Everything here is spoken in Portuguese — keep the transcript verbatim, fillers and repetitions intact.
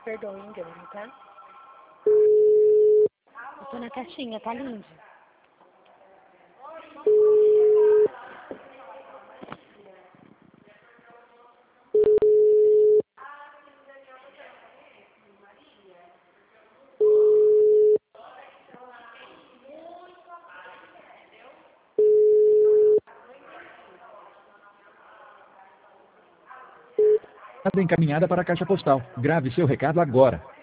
perdoa o engano, tá? Eu tô na caixinha, tá lindo? Encaminhada para a caixa postal. Grave seu recado agora.